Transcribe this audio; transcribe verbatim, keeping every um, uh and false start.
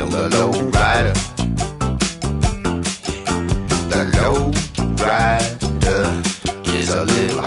I'm the low rider. The low rider is a little